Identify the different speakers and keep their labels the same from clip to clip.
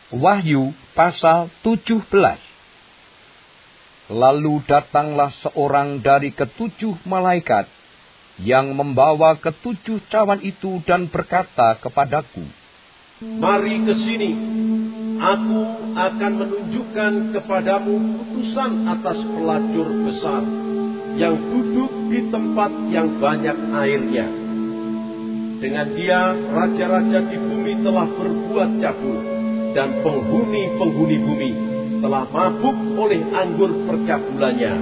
Speaker 1: Wahyu pasal 17. Lalu datanglah seorang dari ketujuh malaikat yang membawa ketujuh cawan itu dan berkata kepadaku,
Speaker 2: "Mari ke sini, aku akan menunjukkan kepadamu putusan atas pelacur besar yang duduk di tempat yang banyak airnya. Dengan dia, raja-raja di bumi telah berbuat cabul, dan penghuni-penghuni bumi telah mabuk oleh anggur percabulannya."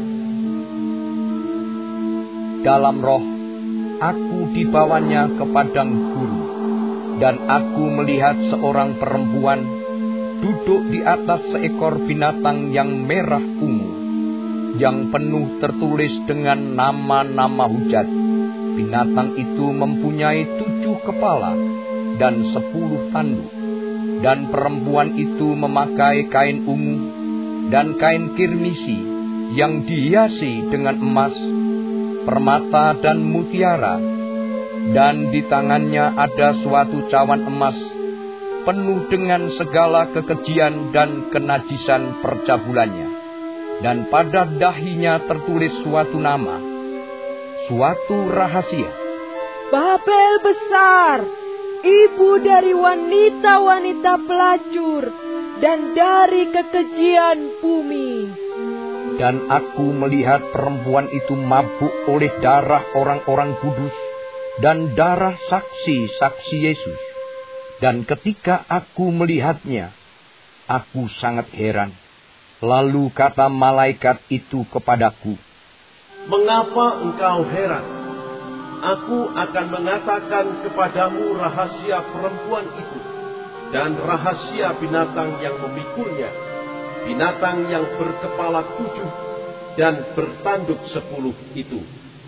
Speaker 1: Dalam roh, aku dibawanya ke padang gurun, dan aku melihat seorang perempuan duduk di atas seekor binatang yang merah ungu, yang penuh tertulis dengan nama-nama hujat. Binatang itu mempunyai 7 kepala dan 10 tanduk. Dan perempuan itu memakai kain ungu dan kain kirmisi yang dihiasi dengan emas, permata dan mutiara. Dan di tangannya ada suatu cawan emas penuh dengan segala kekejian dan kenajisan percabulannya. Dan pada dahinya tertulis suatu nama, suatu rahasia.
Speaker 3: Babel besar, ibu dari wanita-wanita pelacur dan dari kekejian bumi.
Speaker 1: Dan aku melihat perempuan itu mabuk oleh darah orang-orang kudus dan darah saksi-saksi Yesus. Dan ketika aku melihatnya, aku sangat heran. Lalu kata malaikat itu kepadaku,
Speaker 2: "Mengapa engkau heran? Aku akan mengatakan kepadamu rahasia perempuan itu dan rahasia binatang yang memikulnya, binatang yang berkepala 7 dan bertanduk 10 itu.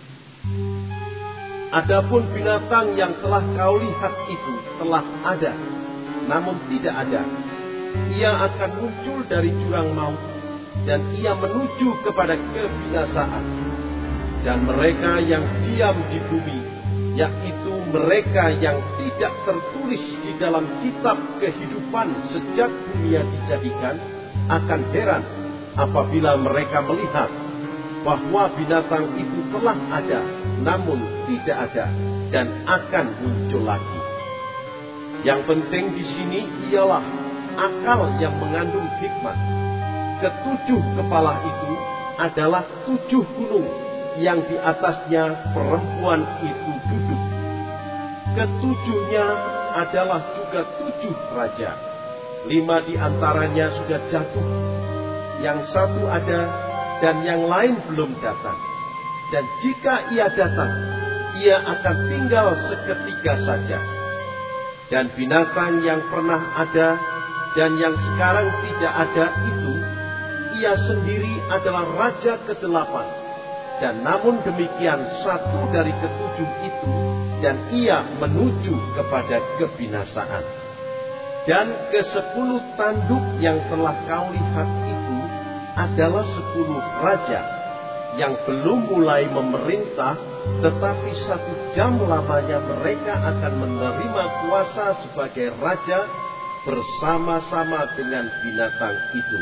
Speaker 2: Adapun binatang yang telah kau lihat itu telah ada, namun tidak ada. Ia akan muncul dari jurang maut, dan ia menuju kepada kebinasaan. Dan mereka yang diam di bumi, yaitu mereka yang tidak tertulis di dalam kitab kehidupan sejak dunia dijadikan, akan heran apabila mereka melihat bahwa binatang itu telah ada, namun tidak ada, dan akan muncul lagi." Yang penting di sini ialah akal yang mengandung hikmat. Ketujuh kepala itu adalah 7 gunung yang di atasnya perempuan itu duduk. Ketujuhnya adalah juga 7 raja. 5 di antaranya sudah jatuh, yang 1 ada, dan yang lain belum datang. Dan jika ia datang, ia akan tinggal seketika saja. Dan binatang yang pernah ada dan yang sekarang tidak ada itu, ia sendiri adalah raja ke-8. Dan namun demikian 1 dari ke-7 itu, dan ia menuju kepada kebinasaan. Dan ke-10 tanduk yang telah kau lihat itu adalah 10 raja yang belum mulai memerintah, tetapi 1 jam lamanya mereka akan menerima kuasa sebagai raja bersama-sama dengan binatang itu.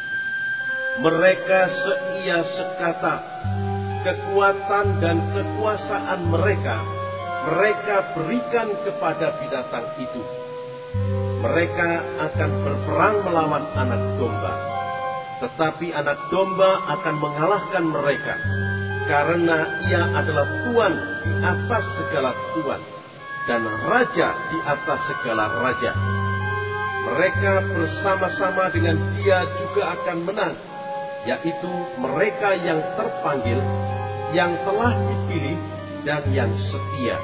Speaker 2: Mereka seia sekata, kekuatan dan kekuasaan mereka berikan kepada binatang itu. Mereka akan berperang melawan anak domba, tetapi anak domba akan mengalahkan mereka, karena ia adalah tuan di atas segala tuan dan raja di atas segala raja. Mereka bersama-sama dengan dia juga akan menang, yaitu mereka yang terpanggil, yang telah dipilih, dan yang setia."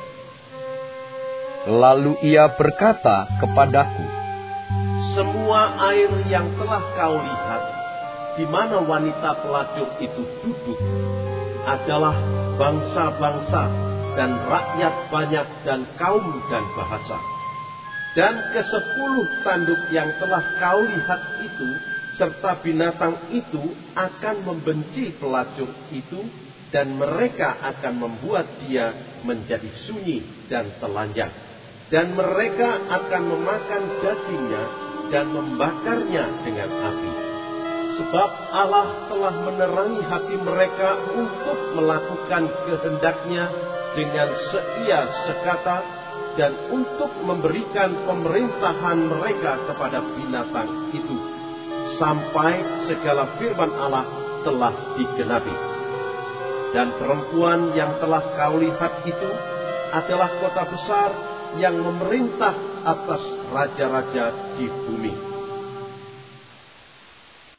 Speaker 1: Lalu ia berkata kepadaku,
Speaker 2: "Semua air yang telah kau lihat, di mana wanita pelacur itu duduk, adalah bangsa-bangsa dan rakyat banyak dan kaum dan bahasa. Dan ke-10 tanduk yang telah kau lihat itu, serta binatang itu akan membenci pelacur itu, dan mereka akan membuat dia menjadi sunyi dan telanjang. Dan mereka akan memakan dagingnya dan membakarnya dengan api. Sebab Allah telah menerangi hati mereka untuk melakukan kehendak-Nya dengan seia sekata dan untuk memberikan pemerintahan mereka kepada binatang itu, sampai segala firman Allah telah digenapi. Dan perempuan yang telah kau lihat itu adalah kota besar yang memerintah atas raja-raja di bumi.